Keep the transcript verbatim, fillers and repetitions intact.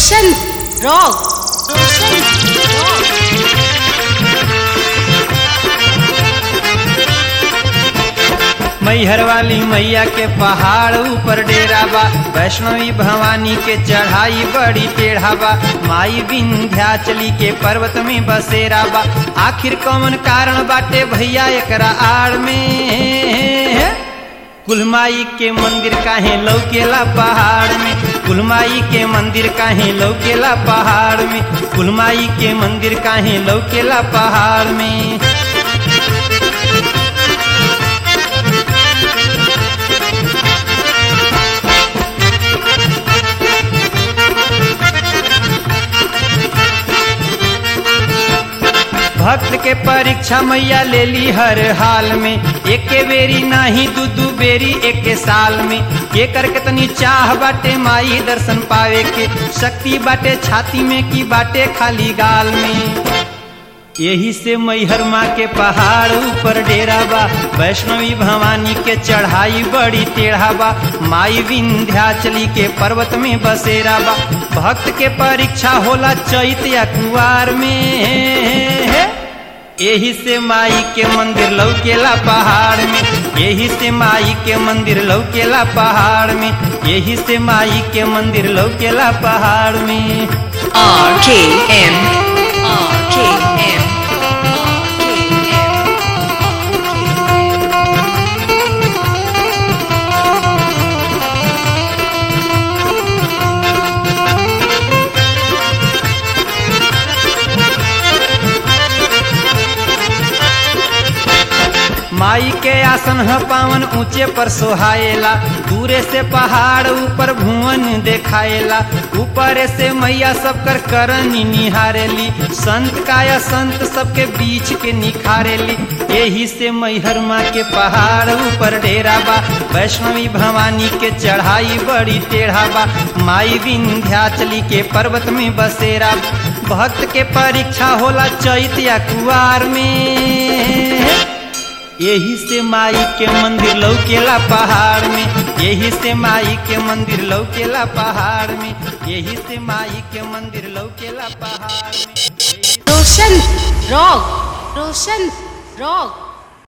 रोशन rock Roshan rock. Maihar वाली मैया के पहाड़ ऊपर डेरा बा, वैष्णवी भवानी के चढ़ाई बड़ी टेढ़ा बा, माई विंध्याचली के पर्वत में बसेरा बा। आखिर कौन कारण बाटे भैया एकरा आड़ में? कुलमाई के मंदिर काहे लौकेला पहाड़ में, कुलमाई के मंदिर काहे लौकेला पहाड़ में, कुलमाई के मंदिर काहे लौकेला पहाड़ में। भक्त के परीक्षा मैया ले ली हर हाल में, एक बेरी नाही दू दू बेरी एक साल में। केकर कितनी चाह बाटे माई दर्शन पावे के, शक्ति बाटे छाती में की बाटे खाली गाल में। यही से मैहर माँ के पहाड़ ऊपर डेरा बा, वैष्णवी भवानी के चढ़ाई बड़ी टेढ़ा बा, माई विंध्याचली के पर्वत में बसेरा बा। भक्त के परीक्षा होला चैत या कुवार में, यही से माई के मंदिर लौकेला पहाड़ में, यही से माई के मंदिर लौकेला पहाड़ में, यही से माई के मंदिर लौकेला पहाड़ में। R K M R K M माई के आसन ह पावन ऊंचे पर सोहाएला, दूरे से पहाड़ ऊपर भुवन देखाएला, ऊपर से मैया सबकर करनी निहारेली, संत काया संत सबके बीच के निखारेली। यही से मैहर माँ के पहाड़ ऊपर डेरा बा, वैष्णवी भवानी के चढ़ाई बड़ी टेढ़ा बा, माई विंध्याचली के पर्वत में बसेरा। भक्त के परीक्षा होला चैत या कुवार में, यही से माई के मंदिर लौकेला पहाड़ में, यही से माई के मंदिर लौकेला पहाड़ में, यही से माई के मंदिर लौकेला पहाड़ में। Roshan rock Roshan rock.